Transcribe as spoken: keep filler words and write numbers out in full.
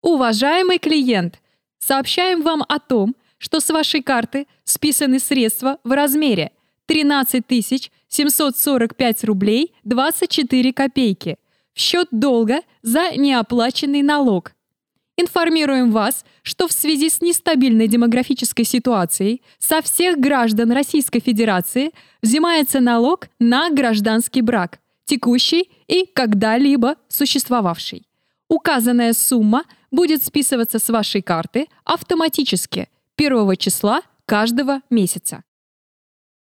Уважаемый клиент, сообщаем вам о том, что с вашей карты списаны средства в размере тринадцать тысяч семьсот сорок пять рублей двадцать четыре копейки в счет долга за неоплаченный налог. Информируем вас, что в связи с нестабильной демографической ситуацией со всех граждан Российской Федерации взимается налог на гражданский брак, текущий и когда-либо существовавший. Указанная сумма будет списываться с вашей карты автоматически первого числа каждого месяца.